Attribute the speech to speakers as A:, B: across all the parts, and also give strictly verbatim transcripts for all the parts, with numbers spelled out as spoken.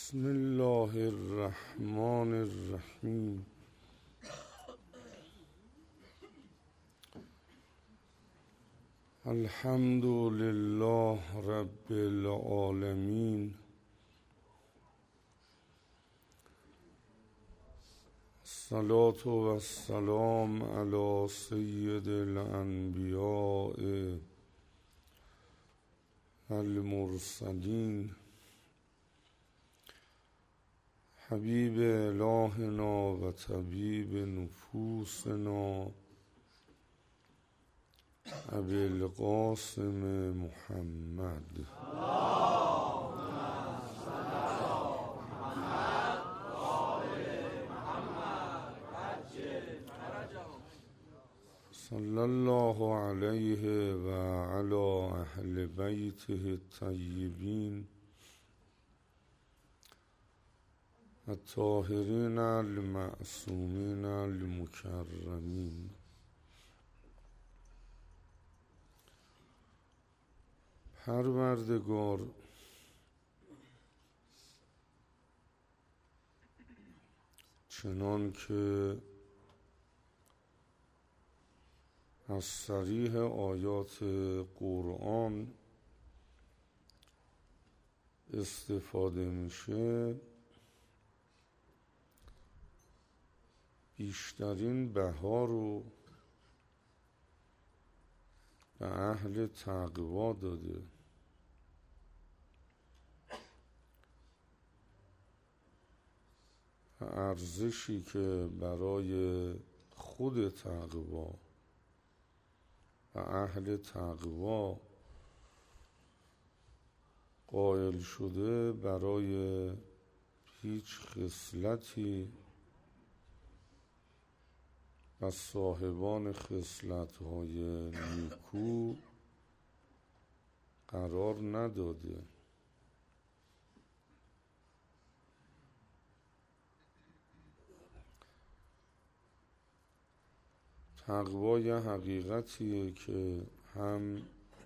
A: بسم الله الرحمن الرحیم. الحمد لله رب العالمین. الصلاة و السلام علی سید الانبیاء المرسلین حبیب الهنا و طبیب نفوسنا ابی القاسم محمد. صلی الله علیه و علی اهل بیته الطیبین الطاهرین المعصومین المکرمین. پروردگار چنان که از صریح آیات قرآن استفاده میشه، بیشترین بها رو به اهل تقوا داده و ارزشی که برای خود تقوا و اهل تقوا قائل شده برای هیچ خصلتی و صاحبان خصلت‌های نیکو قرار نداده. تقوا یه حقیقتیه که هم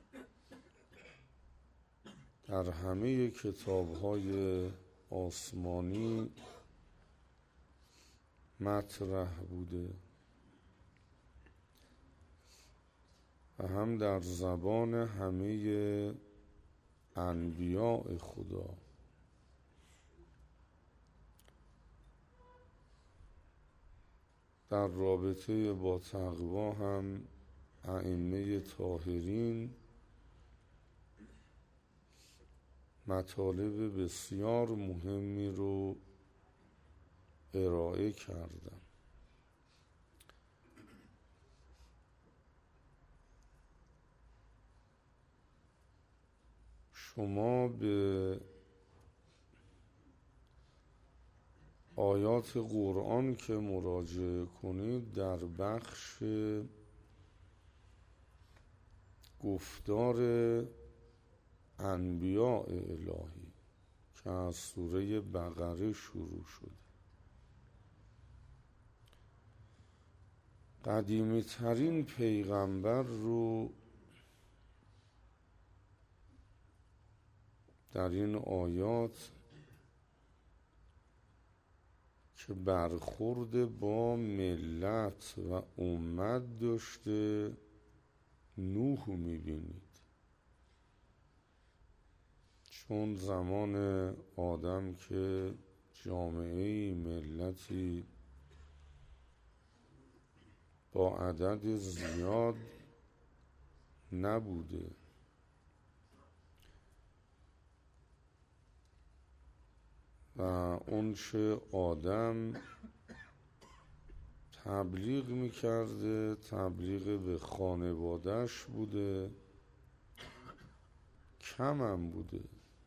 A: در همه کتاب‌های آسمانی مطرح بوده و هم در زبان همه انبیاء خدا. در رابطه با تقوا هم ائمه طاهرین مطالب بسیار مهمی رو ارائه کردن. شما به آیات قرآن که مراجعه کنید در بخش گفتار انبیاء الهی که از سوره بقره شروع شده، قدیمی ترین پیغمبر رو در این آیات که برخورد با ملت و امت داشته نوح میبینید. چون زمان آدم که جامعه ملتی با عدد زیاد نبوده و اون چه آدم تبلیغ میکرده تبلیغ به خانوادهش بوده، کم هم بوده.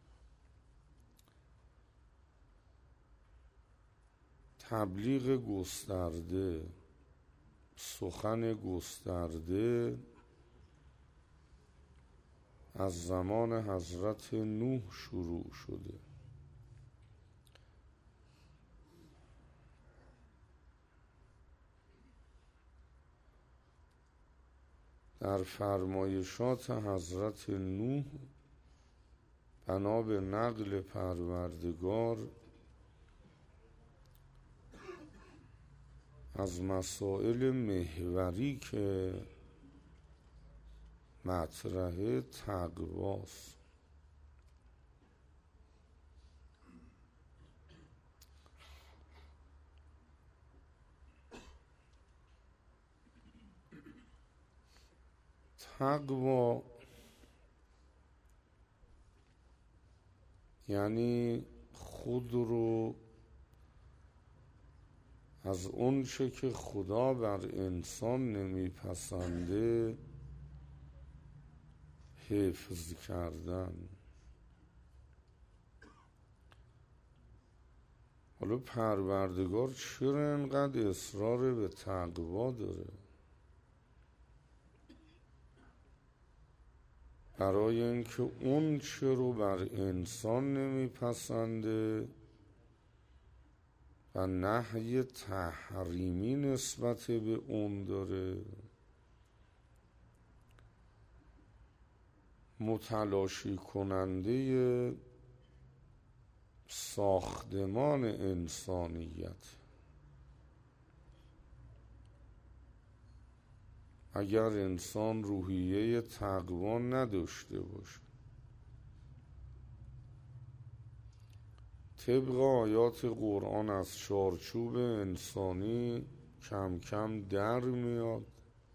A: تبلیغ گسترده، سخن گسترده از زمان حضرت نوح شروع شده. در فرمایشات حضرت نوح بنا به نقل پروردگار از مسائل محوری که مطرح تقواست. تقوا یعنی خود رو از اون چه که خدا بر انسان نمیپسنده حفظ کردن. حالا پروردگار چرا اینقدر اصرار به تقوا داره؟ برای اینکه اون چه رو بر انسان نمیپسنده و نهی تحریمی نسبت به اون داره، متلاشی کننده ساختمان انسانیت. اگر انسان روحیه تقوا نداشته باشه، طبق آیات قرآن از چارچوب انسانی کم کم در میاد،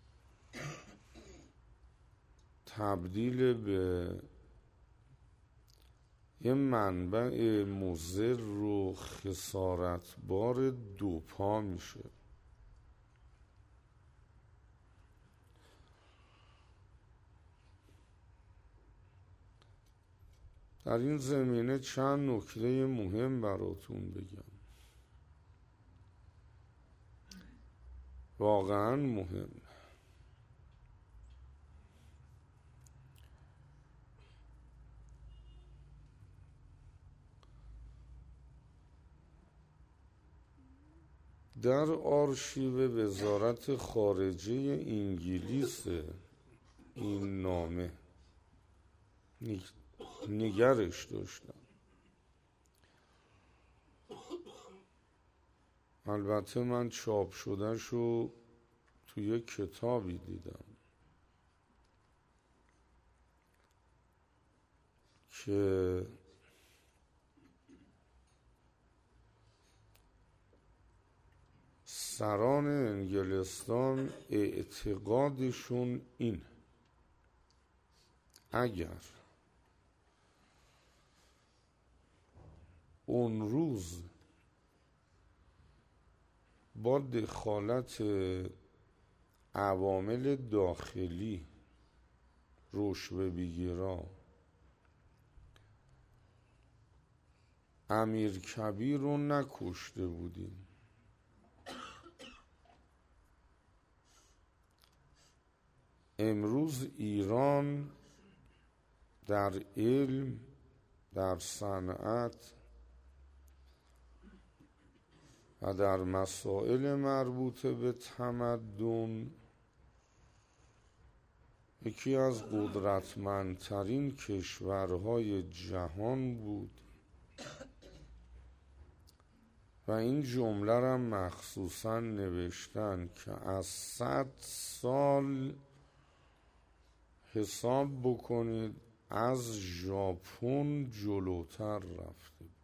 A: تبدیل به یه منبع مضر و خسارتبار دوپا میشه. در این زمینه چند نکته مهم براتون بگم، واقعا مهم. در آرشیو وزارت خارجه انگلیس این نامه نگرش داشتم. البته من چاپ شدهشو توی کتابی دیدم که سران انگلستان اعتقادشون این: اگر اون روز با دخالت عوامل داخلی روشوه بگیرا امیر کبیر رو نکشته بودیم، امروز ایران در علم، در صنعت و در مسائل مربوطه به تمدن یکی از قدرتمندترین کشورهای جهان بود و این جمله را مخصوصا نوشتن که از صد سال حساب بکنید از ژاپن جلوتر رفته بود.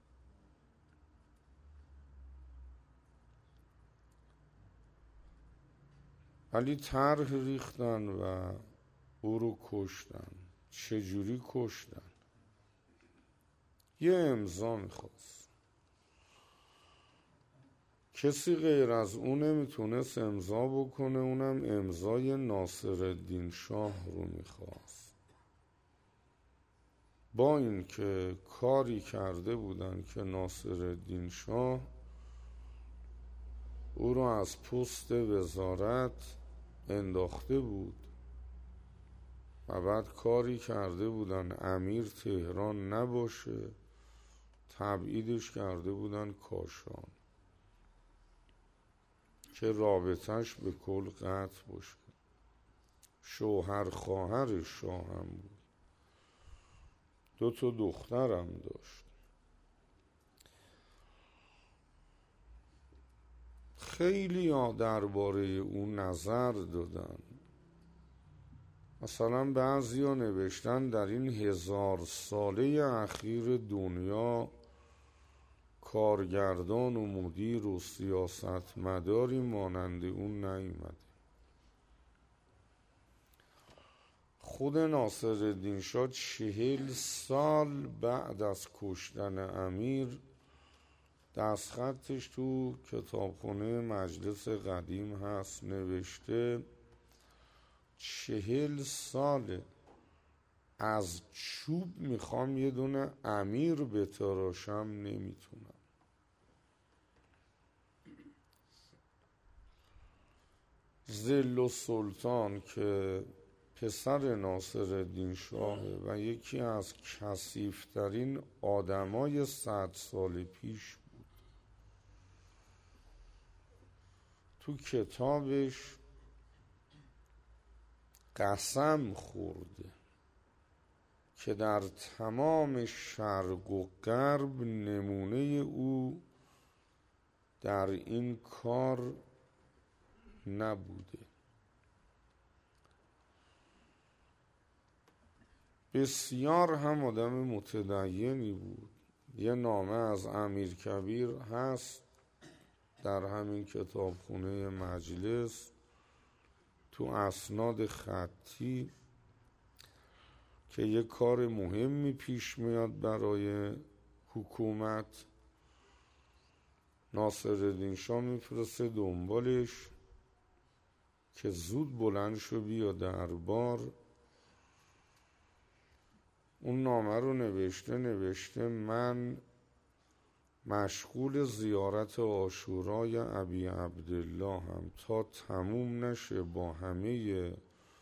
A: ولی طرح ریختن و او رو کشتن. چجوری کشتن؟ یه امضا میخواست. کسی غیر از اون نمیتونست امضا بکنه، اونم امضای ناصرالدین شاه رو میخواست. با این که کاری کرده بودن که ناصرالدین شاه او رو از پست وزارت انداخته بود و بعد کاری کرده بودن امیر تهران نباشه، تبعیدش کرده بودن کاشان که رابطش به کل قطع باشه. شوهر خواهر شاه هم بود، دو تا دخترم داشت. خیلی ها درباره او نظر دادن. مثلا بعضی ها نوشتن در این هزار ساله اخیر دنیا کارگردان و مدیر و سیاستمداری مانند اون نیامده. خود ناصرالدین شاه چهل سال بعد از کشتن امیر دستخطش تو کتابخونه مجلس قدیم هست، نوشته چهل سال از چوب میخوام یه دونه امیر بتراشم نمیتونم. ذل السلطان که پسر ناصرالدین شاه و یکی از کثیف‌ترین آدمای صد سال پیش بود، تو کتابش قسم خورده که در تمام شرق و غرب نمونه او در این کار نبوده. بسیار هم آدم متدینی بود. یه نامه از امیرکبیر هست در همین کتابخونه مجلس تو اسناد خطی که یه کار مهمی پیش میاد برای حکومت. ناصرالدین شاه میفرسته دنبالش که زود بلند شو بیا دربار. اون نامه رو نوشته نوشته من مشغول زیارت عاشورای ابی عبدالله هم، تا تموم نشه با همه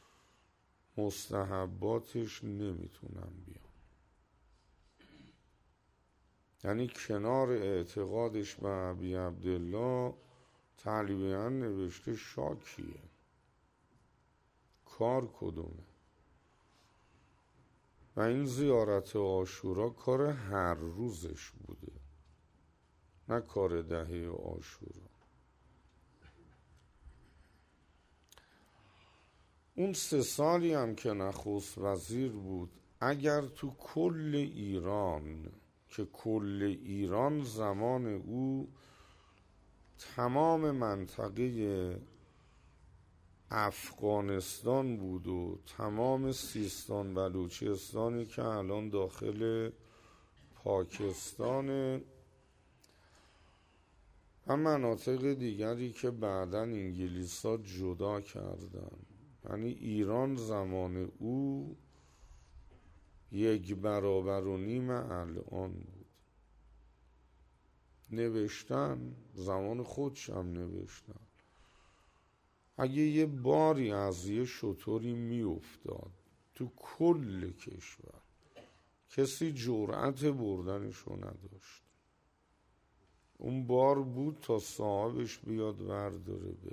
A: مستحباتش نمیتونم بیام. یعنی کنار اعتقادش به ابی عبدالله تقریبا نوشته شاکیه، کار کدومه. و این زیارت عاشورا کار هر روزش بوده، نه کار دهه عاشورا. اون سه سالی هم که نخست وزیر بود، اگر تو کل ایران، که کل ایران زمان او تمام منطقه افغانستان بود و تمام سیستان بلوچستانی که الان داخل پاکستانه و مناطق دیگری که بعداً انگلیس‌ها جدا کردن، یعنی ایران زمان او یک برابر و نیم الان بود. نوشتن زمان خودش هم نوشتن اگه یه باری از یه شطوری می افتاد تو کل کشور کسی جرأت بردنشو نداشت. اون بار بود تا صاحبش بیاد ورداره بره.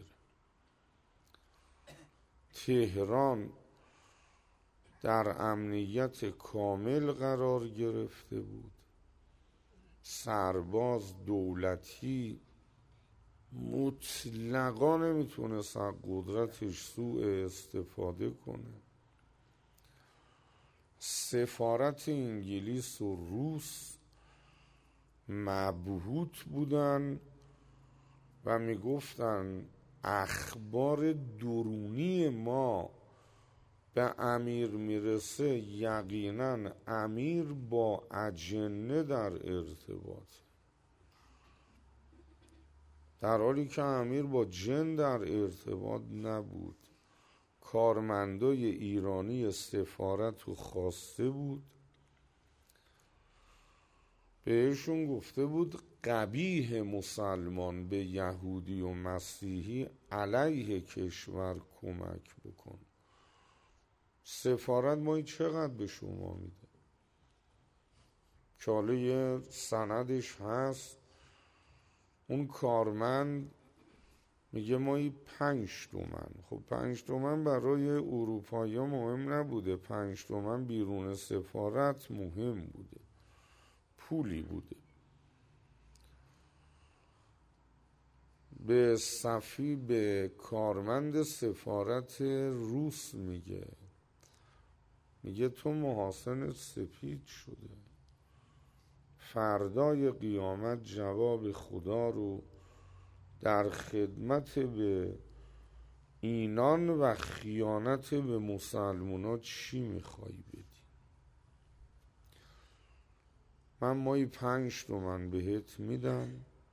A: تهران در امنیت کامل قرار گرفته بود. سرباز دولتی مطلقا نمیتونست از قدرتش سوء استفاده کنه. سفارت انگلیس و روس مبهوت بودن و میگفتن اخبار درونی ما به امیر میرسه، یقینا امیر با اجنه در ارتباط، در حالی که امیر با جن در ارتباط نبود. کارمندای ایرانی سفارت رو خواسته بود، بهشون گفته بود قبیح مسلمان به یهودی و مسیحی علیه کشور کمک بکن. سفارت مایی چقدر به شما میده؟ که حالا یه سندش هست. اون کارمند میگه مایی پنج تومن. خب پنج تومن برای اروپایی ها مهم نبوده، پنج تومن بیرون سفارت مهم بوده، پولی بوده. به صفی به کارمند سفارت روس میگه میگه تو محاسن سپید شده، فردای قیامت جواب خدا رو در خدمت به اینان و خیانت به مسلمونا چی میخوای بدی؟ من مایی پنج تومن بهت میدم،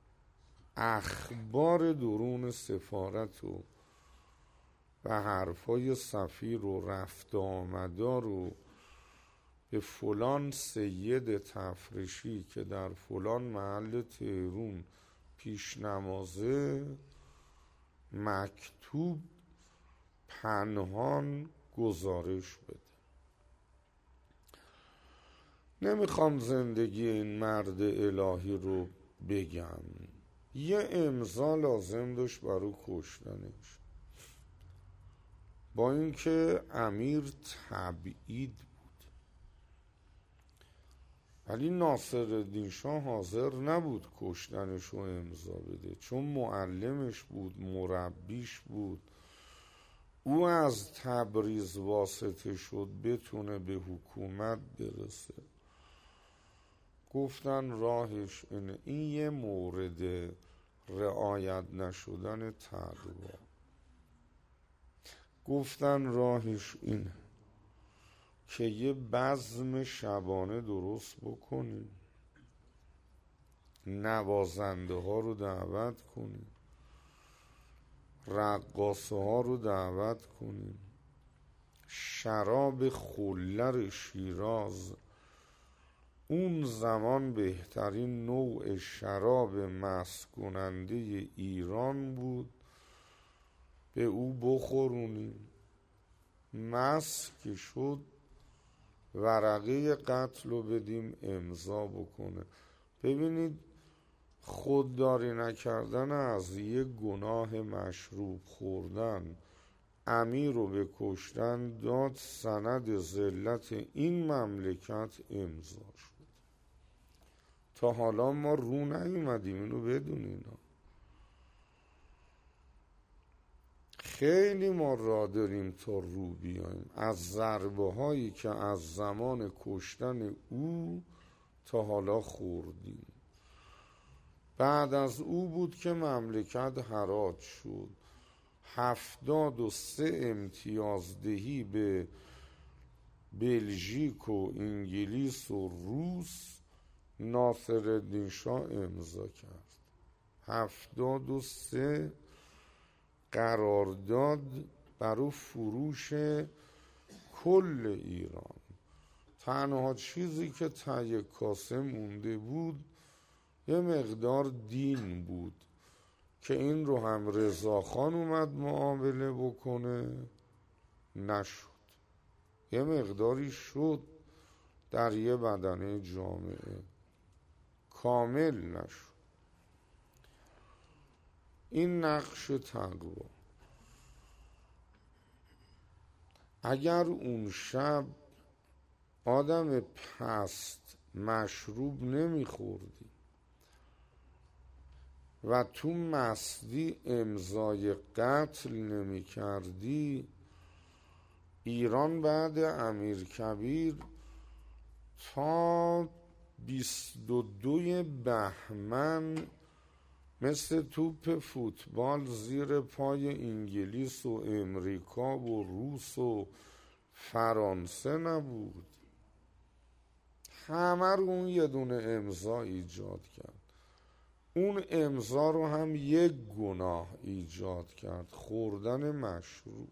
A: اخبار درون سفارت و و حرفای سفیر و رفت آمدا رو به فلان سید تفرشی که در فلان محل تهرون پیش نمازه مکتوب پنهان گزارش بده. نمیخوام زندگی این مرد الهی رو بگم، یه امضا لازم داشت برای کشتنش، با اینکه امیر تبعید بود، ولی ناصرالدین شاه حاضر نبود کشتنش رو امضا بده، چون معلمش بود، مربیش بود. او از تبریز واسطه شد بتونه به حکومت برسه. گفتن راهش اینه. این یه مورد رعایت نشدن تقوا. گفتن راهش اینه که یه بزم شبانه درست بکنیم، نوازنده ها رو دعوت کنیم، رقاصه ها رو دعوت کنیم، شراب خلر شیراز، اون زمان بهترین نوع شراب مست کننده ایران بود، به او بخورونیم. مست که شد ورقه قتل رو بدیم امضا بکنه. ببینید خودداری نکردن از یک گناه مشروب خوردن امیر رو به کشتن داد، سند ذلت این مملکت امضا شد. تا حالا ما رو نیومدیم، اینو بدونین. خیلی ما را داریم تا رو بیاییم از ضربه هایی که از زمان کشتن او تا حالا خوردیم. بعد از او بود که مملکت حراج شد. هفتاد و سه امتیازدهی به بلژیک و انگلیس و روس ناصرالدین شاه امضا کرد. هفتاد و سه قرارداد برای فروش کل ایران. تنها چیزی که ته کاسه مونده بود یه مقدار دین بود که این رو هم رضاخان اومد معامله بکنه، نشد. یه مقداری شد در یه بدنه جامعه، کامل نشد. این نقش تقوا. اگر اون شب آدم پست مشروب نمیخوردی و تو مستی امضای قتل نمی کردی، ایران بعد امیرکبیر تا بیست و دوی بهمن مثل توپ فوتبال زیر پای انگلیس و امریکا و روس و فرانسه نبود. همه رو اون یه دونه امضا ایجاد کرد. اون امضا رو هم یک گناه ایجاد کرد، خوردن مشروب.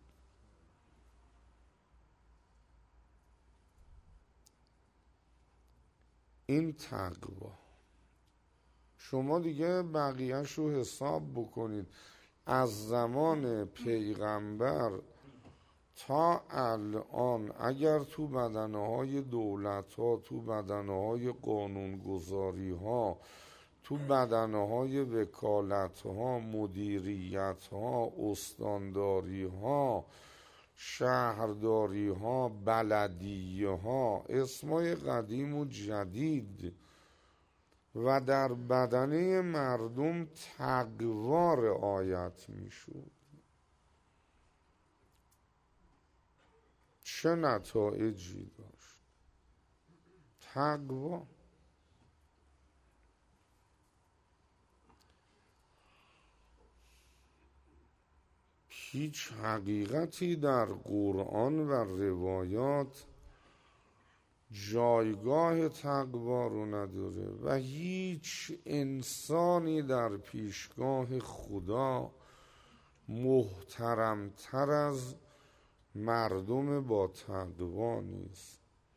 A: این تقوا. شما دیگه بقیه‌ش رو حساب بکنید. از زمان پیغمبر تا الان اگر تو بدنه‌های دولت‌ها، تو بدنه‌های قانونگذاری‌ها، تو بدنه‌های وکالت‌ها، مدیریت‌ها، استانداری‌ها، شهرداری‌ها، بلدیه‌ها، اسمای قدیم و جدید و در بدنه مردم تقوا رعایت میشد. چه نتایجی داشت؟ تقوا. هیچ حقیقتی در قرآن و روایات جایگاه تقوا رو نداره و هیچ انسانی در پیشگاه خدا محترمتر از مردم با تقوا نیست.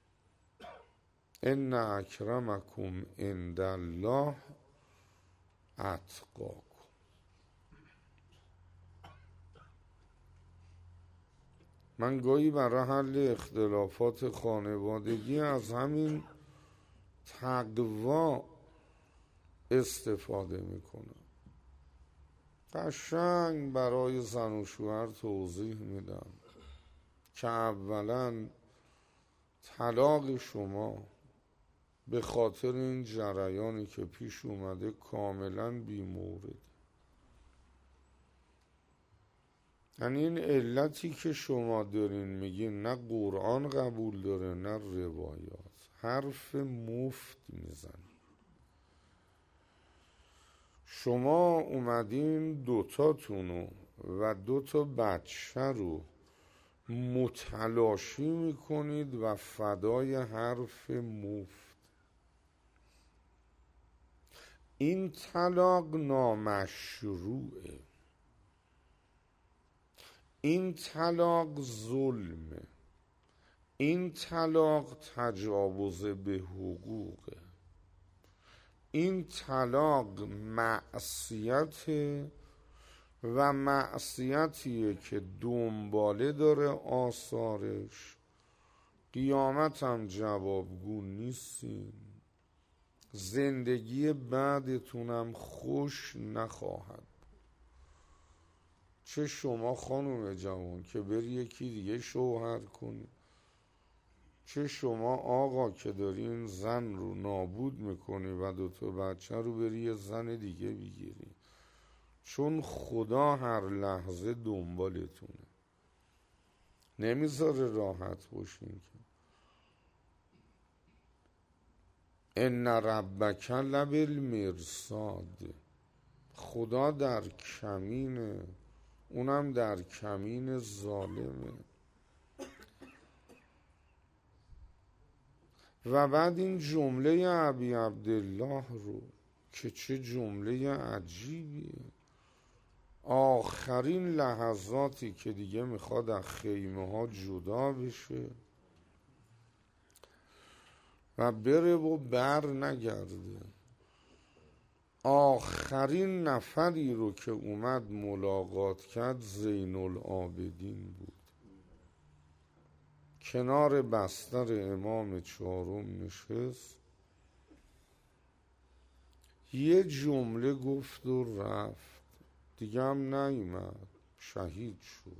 A: ان اکرمکم عند الله اتقاکم. من گاهی برای حل اختلافات خانوادگی از همین تقوا استفاده میکنم. قشنگ برای زن و شوهر توضیح میدم که اولا طلاق شما به خاطر این جریانی که پیش اومده کاملا بی‌مورد. یعنی این علتی که شما دارین میگین نه قرآن قبول داره نه روایات، حرف مفت میزن. شما اومدین دوتاتونو و دوتا بچه رو متلاشی میکنید و فدای حرف مفت. این طلاق نامشروعه، این طلاق ظلمه، این طلاق تجاوز به حقوقه، این طلاق معصیته و معصیتیه که دنباله داره آثارش. قیامت هم جوابگو نیستین، زندگی بعدتونم خوش نخواهد. چه شما خانم جوان که بری یکی دیگه شوهر کنی، چه شما آقا که داری این زن رو نابود میکنی و دوتا بچه رو بری یه زن دیگه بگیری، چون خدا هر لحظه دنبالتونه، نمیذاره راحت باشین که. ان ربک لبالمرصاد. خدا در کمینه، اونم در کمین ظالمه. و بعد این جمله ابی عبدالله رو که چه جمله عجیبیه، آخرین لحظاتی که دیگه میخواد از خیمه ها جدا بشه و بره و بر نگرده، آخرین نفری رو که اومد ملاقات کرد زین العابدین بود. کنار بستر امام چهارم نشست، یه جمله گفت و رفت، دیگه هم نیامد، شهید شد.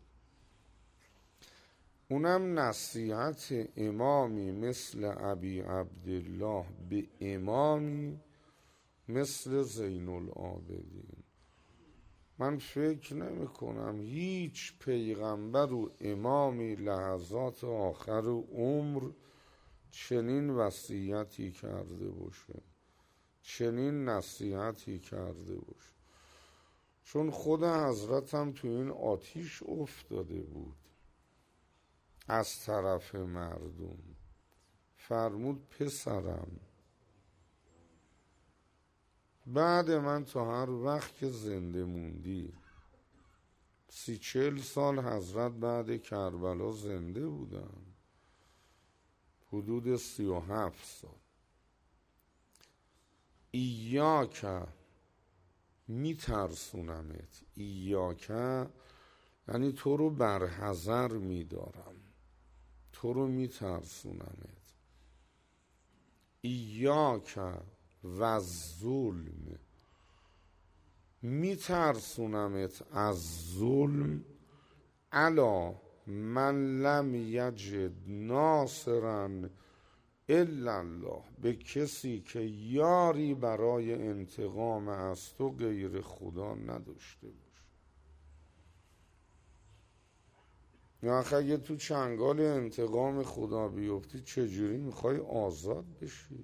A: اونم نصیحت امامی مثل ابی عبدالله به امامی مثل زین العابدین. من فکر نمی کنم هیچ پیغمبر و امامی لحظات آخر عمر چنین وصیتی کرده باشه، چنین نصیحتی کرده باشه. چون خود حضرت هم تو این آتیش افتاده بود از طرف مردم. فرمود پسرم، بعد من تا هر وقت که زنده موندی، سی چل سال حضرت بعد کربلا زنده بودن، حدود سی و هفت سال. ایاکه میترسونمت، ایاکه یعنی تو رو برحذر میدارم، تو رو میترسونمت. ایاکه و ظلم، میترسونمت از ظلم، الا من لم یجد ناصرا الا الله، به کسی که یاری برای انتقام از تو غیر خدا نداشته باشه. یا اگه تو چنگال انتقام خدا بیفتی چجوری میخوای آزاد بشی؟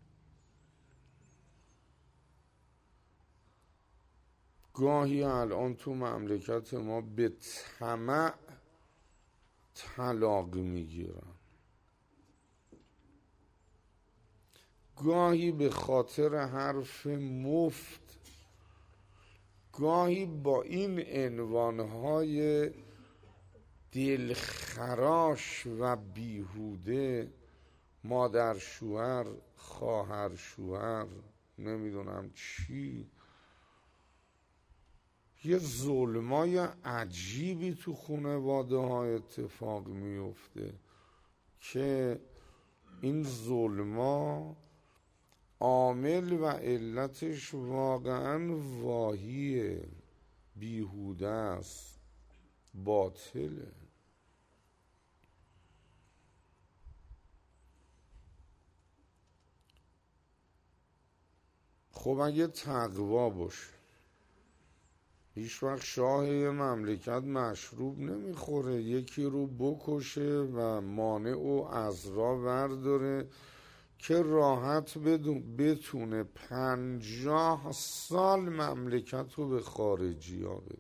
A: گاهی الان تو مملکت ما به طمع طلاق میگیرن، گاهی به خاطر حرف مفت، گاهی با این عنوانهای دلخراش و بیهوده، مادر شوهر، خواهر شوهر، نمیدونم چی، یه ظلمای عجیبی تو خانواده ها اتفاق میفته که این ظلما عامل و علتش واقعا واهیه، بیهوده است، باطله. خب اگه تقوا باشه، هیچ وقت شاه یه مملکت مشروب نمیخوره، یکی رو بکشه و مانع و عذرا ورداره که راحت بتونه پنجاه سال مملکت رو به خارجی ها بده.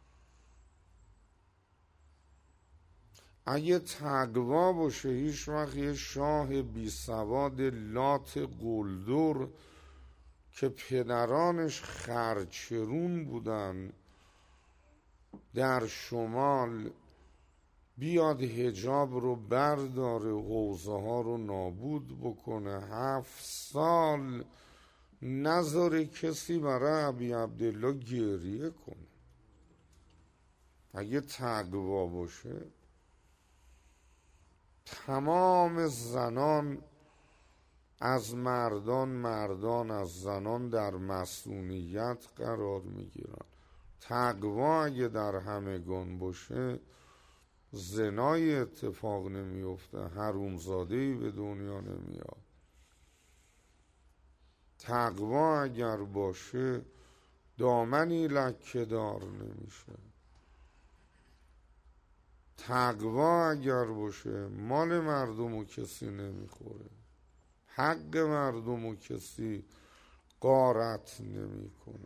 A: اگه تقوا باشه، هیچ وقت یه شاه بی سواد لات قلدر که پدرانش خرچرون بودن در شمال بیاد حجاب رو برداره، حوزه ها رو نابود بکنه، هفت سال نذاره کسی برای ابی عبدالله گریه کنه. اگه تقوا باشه، تمام زنان از مردان، مردان از زنان در مسئولیت قرار میگیرن. تقوا اگه در همگان باشه، زنای اتفاق نمیفته، حرومزاده‌ای به دنیا نمیاد. تقوا اگر باشه، دامنی لکه دار نمیشه. تقوا اگر باشه، مال مردمو کسی نمیخوره، حق مردمو کسی غارت نمیکنه.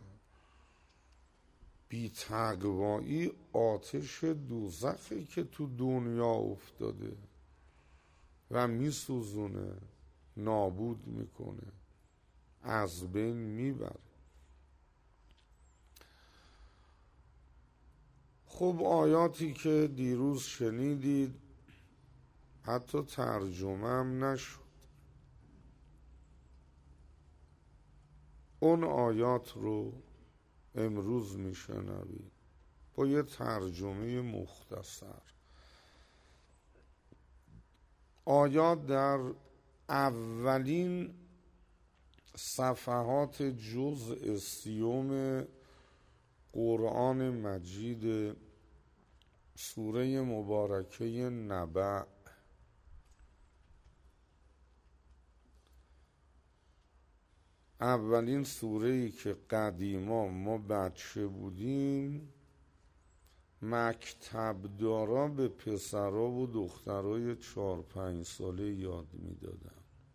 A: بی تقوایی آتش دوزخی که تو دنیا افتاده و میسوزونه، نابود میکنه، از بین میبره. خب آیاتی که دیروز شنیدید حتی ترجمه هم نشد، اون آیات رو امروز میشنوید با یه ترجمه مختصر. آیات در اولین صفحات جزء سیوم قرآن مجید سوره مبارکه نبع، اولین سوره‌ای که قدیما ما بچه بودیم مکتب دارا به پسرا و دخترای چهار پنج ساله یاد میدادن.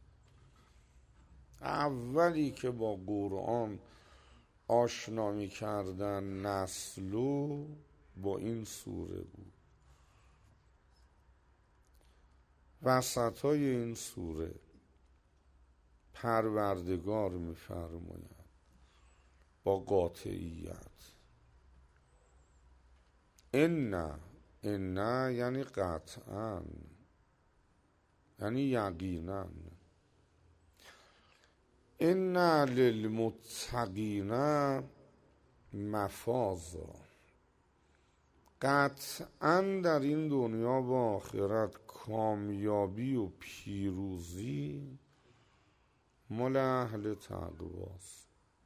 A: اولی که با قرآن آشنا میکردن نسلو با این سوره بود. وسطای این سوره پروردگار میفرماید با قاطعیت، ان ان یعنی قطعا، یعنی یقینا، ان للمتقین مفازا، قطعا در این دنیا و آخرت کامیابی و پیروزی مال اهل تقواست.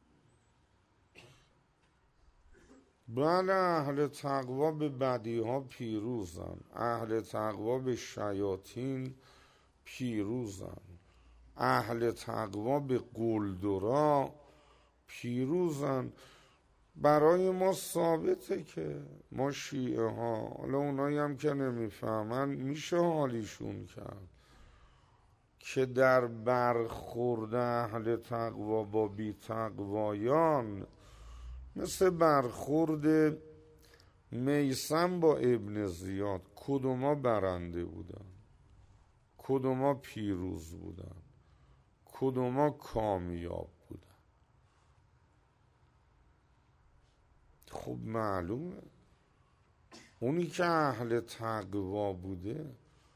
A: بله، اهل تقوا به بدی ها پیروزن، اهل تقوا به شیاطین پیروزن، اهل تقوا به قلدرا پیروزن. برای ما ثابته که ما شیعه ها، حالا اونایی هم که نمیفهمن میشه حالیشون کرد، که در برخورد اهل تقوا با بی تقوایان مثل برخورد میثم با ابن زیاد، کدوما برنده بودن، کدوما پیروز بودن، کدوما کامیاب بودن؟ خب معلومه اونی که اهل تقوا بوده،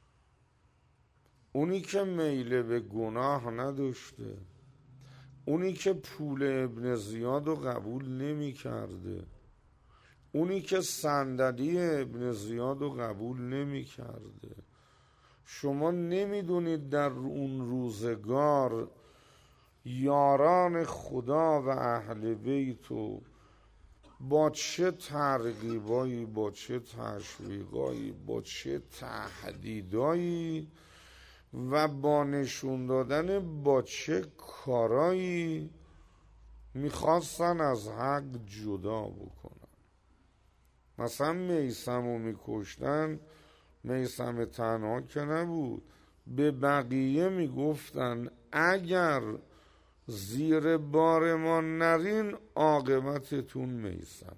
A: اونی که میل به گناه نداشته، اونی که پول ابن زیاد رو قبول نمی کرده، اونی که صندلی ابن زیاد رو قبول نمی کرده. شما نمیدونید در اون روزگار یاران خدا و اهل بیت و با چه ترغیبایی، با چه تشویقایی، با چه تهدیدایی و با نشون دادن با چه کارایی میخواستن از حق جدا بکنن. مثلا میثم رو میکشتن، میثم تنها که نبود، به بقیه میگفتن اگر زیر بار ما نرین عاقبتتون میثم.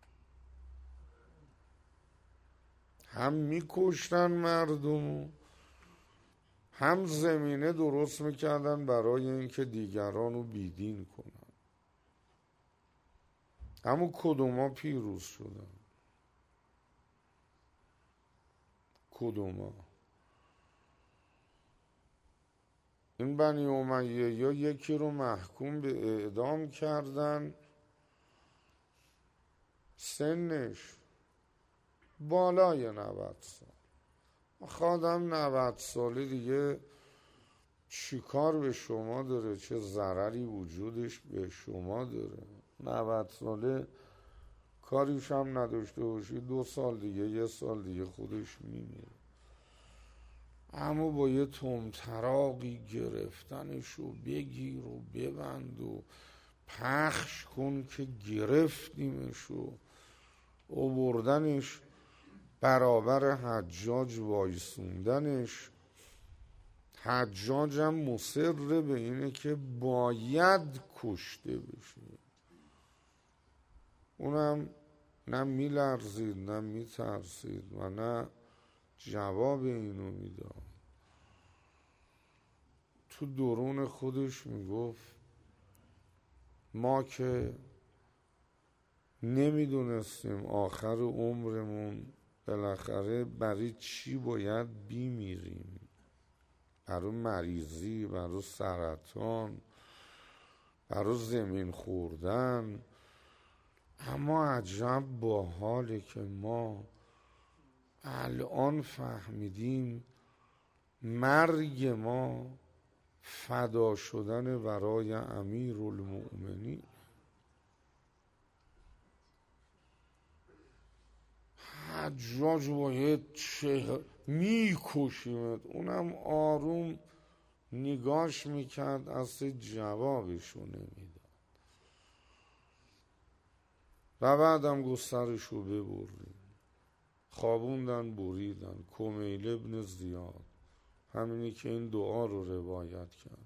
A: هم میکشتن مردمو، هم زمینه درست میکردن برای اینکه دیگران رو بیدین کنن. اما کدوما پیروز شدن؟ کدوما؟ این بنی امیه یا یکی رو محکوم به اعدام کردن، سنش بالای نود سال. خادم نود ساله دیگه چیکار به شما داره؟ چه ضرری وجودش به شما داره؟ نود ساله کاریش هم نداشته باشی، دو سال دیگه، یه سال دیگه خودش میمیره. اما با یه طمطراقی گرفتنش و بگیر و ببند و پخش کن که گرفتیمش و آوردنش برابر حجاج وایسوندنش. حجاج هم مصر به اینه که باید کشته بشه. اونم نه میلرزید نه میترسید و نه جواب اینو میداد. تو درون خودش میگفت ما که نمیدونستیم آخر عمرمون بالاخره برای چی باید بیمیریم، برای مریضی، برای سرطان، برای زمین خوردن. اما عجب با حاله که ما الان فهمیدیم مرگ ما فدا شدن برای امیرالمؤمنین. حجاج باید چه میکشیمت. اونم آروم نگاش میکرد، اصلا جوابشو نمیداد. و بعدم گسترشو ببرید، خوابوندن بریدن. کمیل ابن زیاد، همینی که این دعا رو روایت کرد،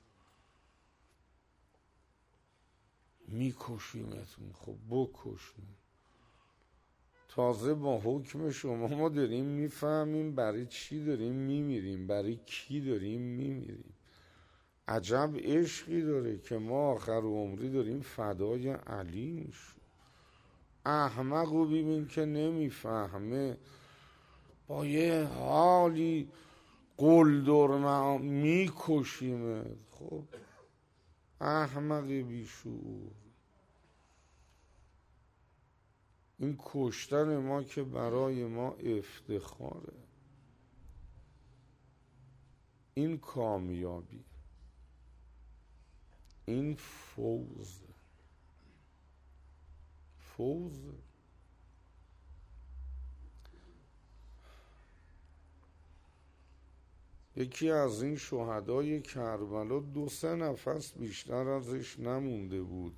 A: میکشیمتون. خب بکشیم. تازه با حکم شما ما داریم میفهمیم برای چی داریم میمیریم، برای کی داریم میمیریم. عجب عشقی داره که ما آخر عمری داریم فدای علی میشیم. احمق رو ببین که نمیفهمه، با یه حالی قلدر میکشیمه. خب احمق بیشعور. این کشتن ما که برای ما افتخاره، این کامیابی، این فوز فوز یکی از این شهدای کربلا دو سه نفس بیشتر ازش نمونده بود.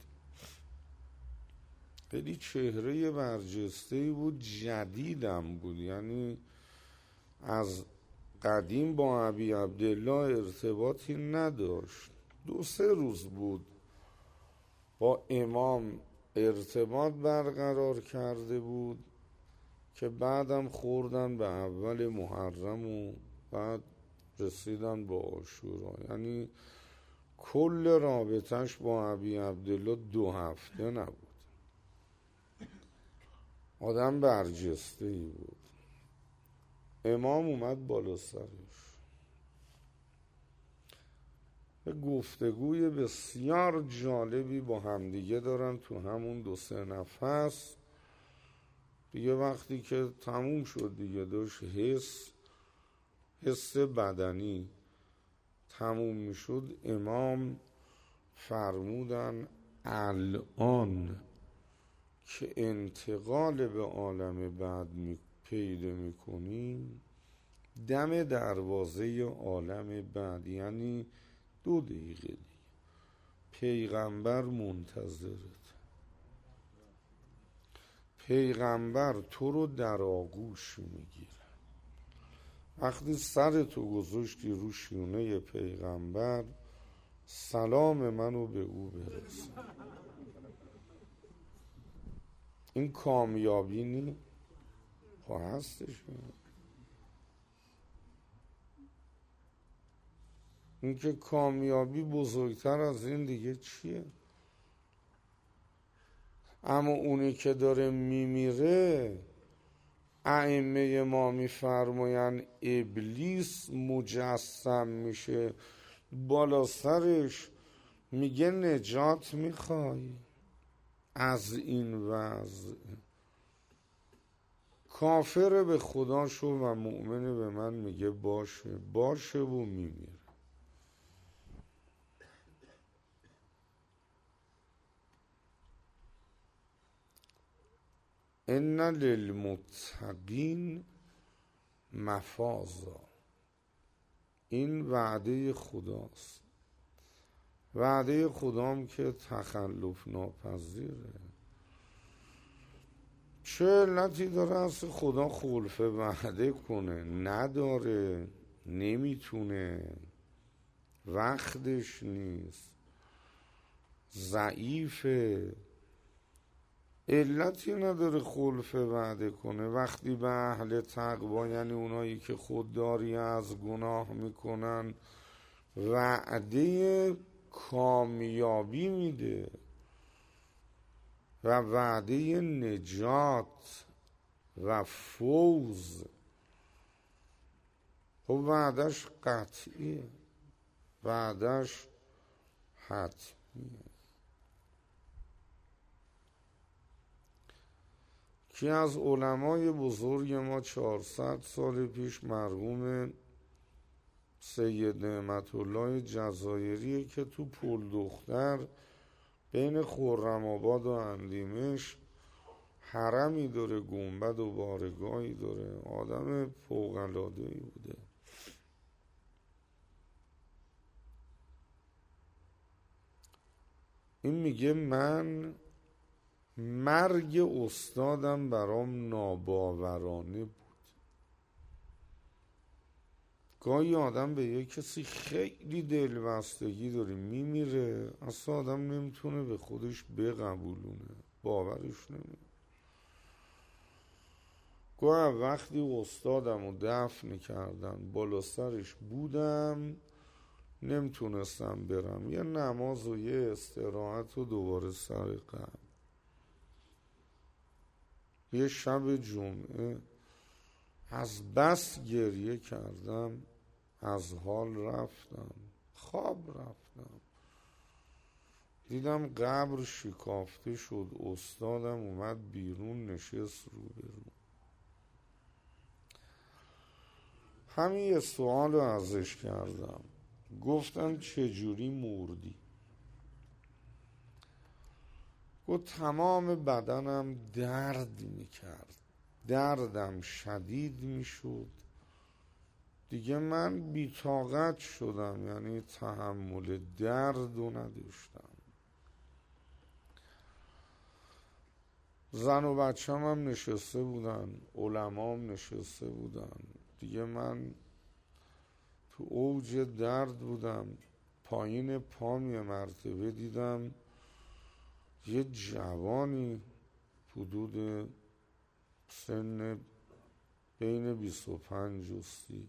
A: خیلی چهره برجسته‌ای بود، جدیدم بود، یعنی از قدیم با ابی عبدالله ارتباطی نداشت. دو سه روز بود با امام ارتباط برقرار کرده بود که بعدم خوردن به اول محرم و بعد رسیدن با عاشورا. یعنی کل رابطش با ابی عبدالله دو هفته نبود. آدم برجسته ای بود. امام اومد بالا سرش، به گفتگوی بسیار جالبی با همدیگه دارن تو همون دو سه نفس. دیگه وقتی که تموم شد دیگه داشت حس حس بدنی تموم می شد، امام فرمودن الان که انتقال به عالم بعد می پیدا می کنیم، دم دروازه عالم بعد، یعنی دو دقیقه دیگه پیغمبر منتظرت. پیغمبر تو رو در آغوش میگیره. وقتی سرتو گذاشتی رو شونه پیغمبر، سلام منو به او برسون. این کامیابی نی؟ خب هستش. این که کامیابی بزرگتر از این دیگه چیه؟ اما اونی که داره میمیره، ائمه ما میفرماین ابلیس مجسم میشه بالا سرش، میگه نجات میخوای از این وضع؟ کافر به خدا شو و مؤمن به من میگه باشه باشه و میمیره. ان للمتقین مفازا، این وعده خداست. وعده خدام که تخلف ناپذیره. چه علتی داره از خدا خلف وعده کنه؟ نداره، نمیتونه، وقتش نیست، ضعیفه. علتی نداره خلف وعده کنه. وقتی به اهل تقوا، یعنی اونایی که خودداری از گناه میکنن، وعده کامیابی میده و وعده نجات و فوز. خب وعدش قطعیه، وعدش حتمیه. که از علمای بزرگ ما چهارصد سال پیش مرحوم سید نعمت الله جزایریه که تو پل دختر بین خرم‌آباد و اندیمش حرمی داره، گنبد و بارگاهی داره. آدم فوق‌العاده‌ای بوده. این میگه من مرگ استادم برام ناباورانه بود. گاهی آدم به یه کسی خیلی دلبستگی داره، میمیره، اصلا آدم نمیتونه به خودش بقبولونه، باورش نمیشه. گاهی وقتی استادم رو دفن کردن بالا سرش بودم، نمیتونستم برم، یه نماز و یه استراحت و دوباره سر قبل. یه شب جمعه از بس گریه کردم، از حال رفتم، خواب رفتم، دیدم قبر شکافته شد، استادم اومد بیرون نشست رو برو. همین یه سوال رو ازش کردم، گفتم چجوری مردی؟ گفت تمام بدنم درد میکرد، دردم شدید میشد، دیگه من بی‌طاقت شدم، یعنی تحمل درد رو نداشتم. زن و بچه هم نشسته بودن، علما هم نشسته بودن، دیگه من تو اوج درد بودم. پایین پام یه مرتبه دیدم یه جوانی حدود سن بین بیست و پنج و سی،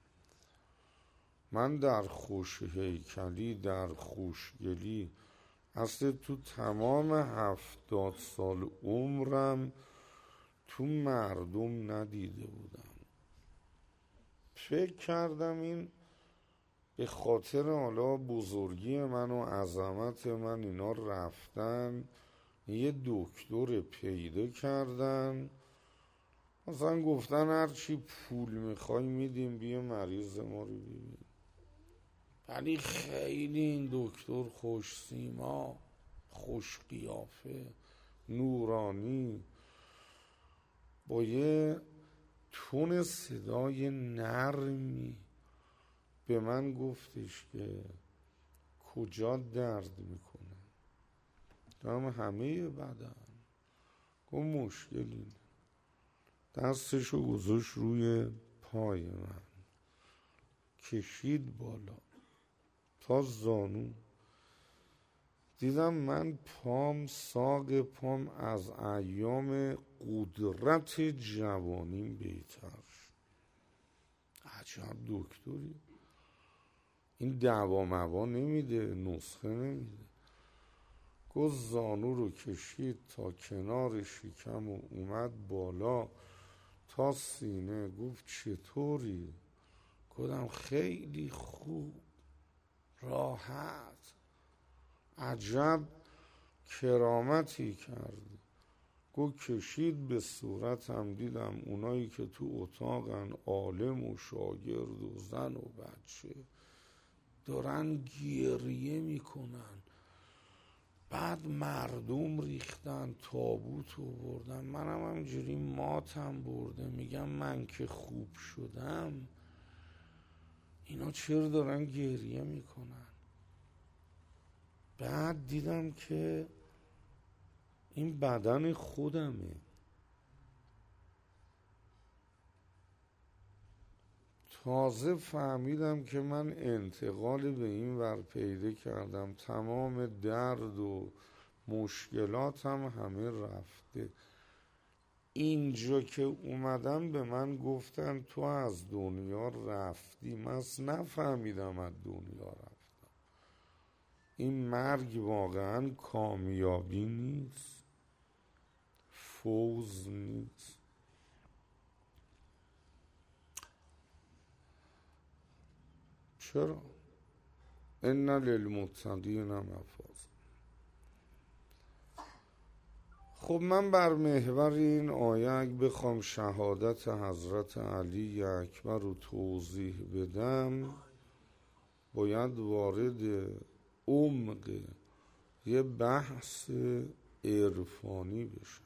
A: من در خوش هیکلی، در خوشگلی، اصلا تو تمام هفتاد سال عمرم تو مردم ندیده بودم. فکر کردم این به خاطر حالا بزرگی من و عظمت من اینا رفتن یه دکتر پیدا کردن، مثلا گفتن هرچی پول میخوای میدیم بیا مریض ما رو ببین. ولی خیلی این دکتر خوش سیما، خوش قیافه، نورانی، با یه تون صدای نرمی به من گفتش که کجا درد میکنه؟ دارم همه بدن. گفت مشکلی نه. دستشو گذاشت روی پای من، کشید بالا تا زانو. دیدم من پام، ساق پام از ایام قدرت جوانیم بهتر شد. عجب دکتری، این دوا موا نمیده، نسخه نمیده. گفت زانو رو کشید تا کنار شکم و اومد بالا تا سینه. گفت چطوری؟ گفتم خیلی خوب، راحت. عجب کرامتی کرد. گفت کشید به صورتم، دیدم اونایی که تو اتاقن، عالم و شاگرد و زن و بچه، دارن گریه میکنن. بعد مردم ریختن، تابوت آوردن، منم همجوری ماتم برده. میگم من که خوب شدم اینا چرا دارن گریه میکنن؟ بعد دیدم که این بدن خودمه. تازه فهمیدم که من انتقال به این ور پیدا کردم، تمام درد و مشکلاتم همه رفته. اینجا که اومدم به من گفتن تو از دنیا رفتی، من نفهمیدم از دنیا رفتم. این مرگ واقعا کامیابی نیست، فوز نیست. چرا؟ ان للمتقین مفازا. خب من بر محور این آیه اگه بخوام شهادت حضرت علی اکبر رو توضیح بدم، باید وارد عمق یه بحث عرفانی بشم.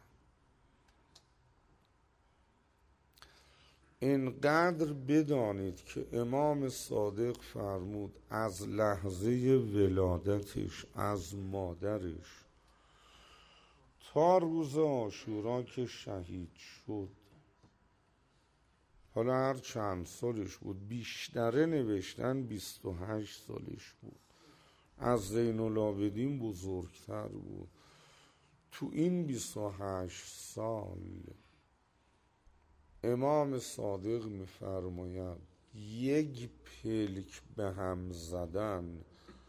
A: اینقدر بدانید که امام صادق فرمود از لحظه ولادتش از مادرش تا روز عاشورا که شهید شد، حالا هر چند سالش بود، بیشتره نوشتن بیست و هشت سالش بود، از زین العابدین بزرگتر بود. تو این بیست و هشت سال امام صادق می‌فرماید یک پلک به هم زدن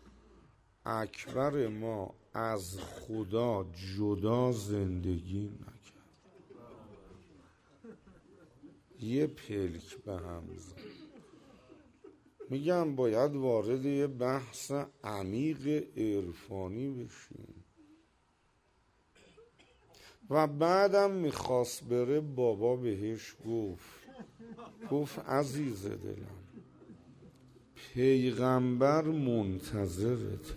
A: اکبر ما از خدا جدا زندگی نکرد. یه پلک به هم زد. میگم باید وارد یه بحث عمیق عرفانی بشیم. و بعدم میخواست بره، بابا بهش گفت گفت عزیز دلم پیغمبر منتظرته.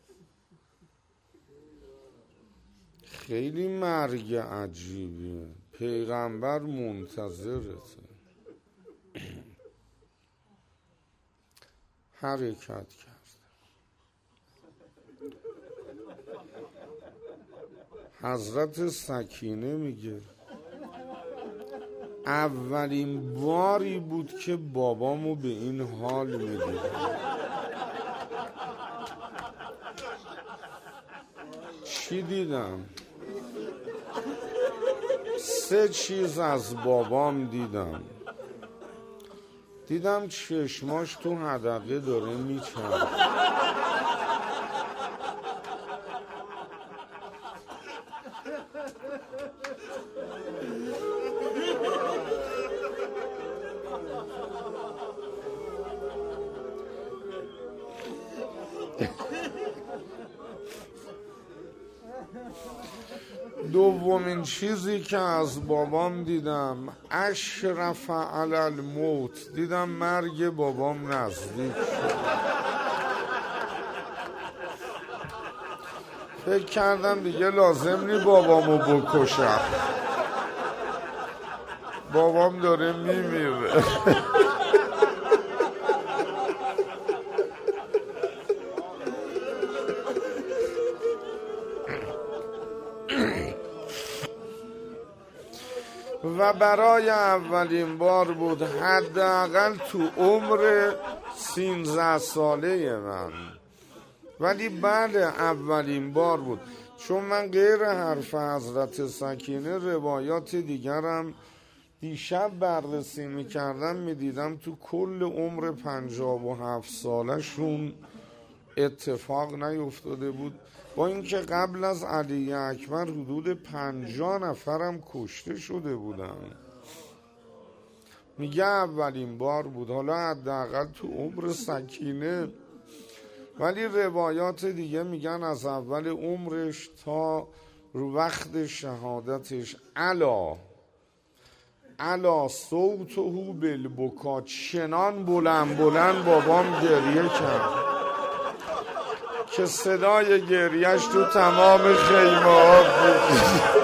A: خیلی مرگ عجیبیه. پیغمبر منتظرته. حرکت کرد. حضرت سکینه میگه اولین باری بود که بابامو به این حال میدیدم. چی دیدم؟ سه چیز از بابام دیدم. دیدم چشماش تو حدقه داره میچرخه. دومین چیزی که از بابام دیدم اشرف علی الموت، دیدم مرگ بابام نزدیک شد. فکر کردم دیگه لازم نی بابامو بکشم، بابام داره میمیره. و برای اولین بار بود حداقل تو عمر سینزده ساله من، ولی بعد اولین بار بود، چون من غیر حرف حضرت سکینه روایات دیگرم دیشب بررسی میکردم میدیدم تو کل عمر پنجاه و هفت سالشون اتفاق نیفتاده بود، با اینکه قبل از علی اکبر حدود پنجاه نفرم کشته شده بودن. میگه اولین بار بود، حالا حداقل تو عمر سکینه، ولی روایات دیگه میگن از اول عمرش تا رو وقت شهادتش علا علا صوته بالبکا، چنان بلند بلند بابام گریه کرد که صدای گریهش تو تمام خیمه ها بود.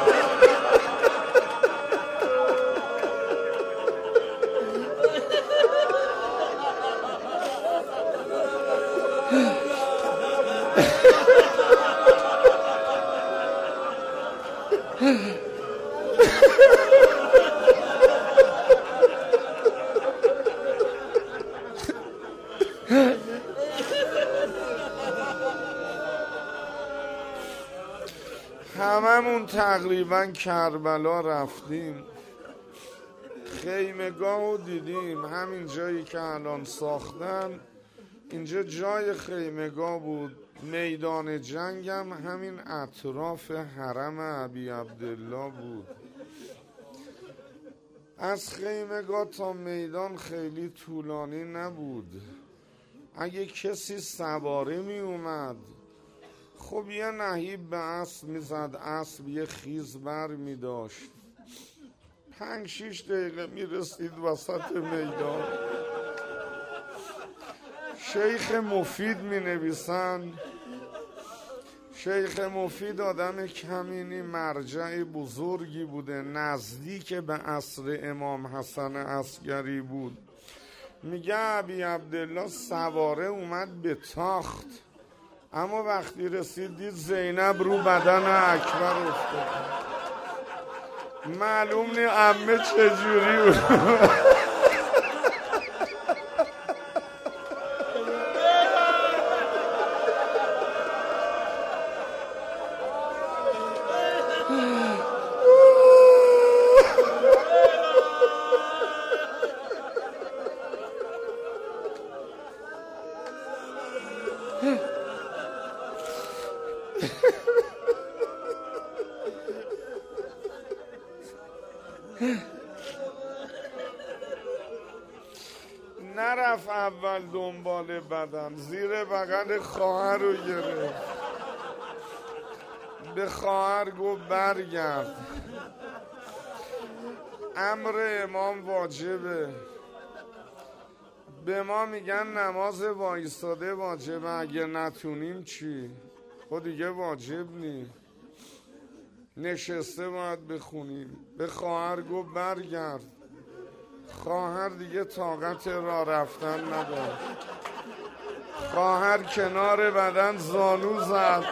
A: هممون تقریبا کربلا رفتیم، خیمگاه رو دیدیم، همین جایی که الان ساختن اینجا جای خیمگاه بود، میدان جنگ هم همین اطراف حرم ابی عبدالله بود. از خیمگاه تا میدان خیلی طولانی نبود، اگه کسی سواره می اومد خب یه نهیب به اسب میزد، اسب یه خیز بر می داشت، پنج شیش دقیقه می رسید وسط میدان. شیخ مفید می نویسن، شیخ مفید آدم کمینی مرجع بزرگی بوده، نزدیک به عصر امام حسن عسکری بود. میگه ابی عبدالله سواره اومد به تاخت، اما وقتی رسید دید زینب رو بدن اکبر افتاد. معلوم نی عمه چجوری بود. نرفت اول دنبال بدن، زیر بغل خواهر رو گرفت، به خواهر گفت برگرد، امر امام واجبه، به ما میگن نماز وایستاده واجبه، اگه نتونیم چی؟ خود دیگه واجب نی. نشسته باید بخونیم. به خواهر گفت برگرد. خواهر دیگه طاقت راه رفتن نداشت. خواهر کنار بدن زانو زد.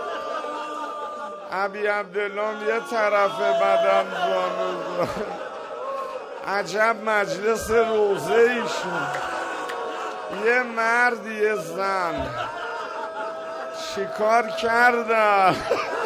A: ابی عبدالله یه طرف بدن زانو زد. عجب مجلس روزه ایشون. یه مرد یه زن چیکار کردن؟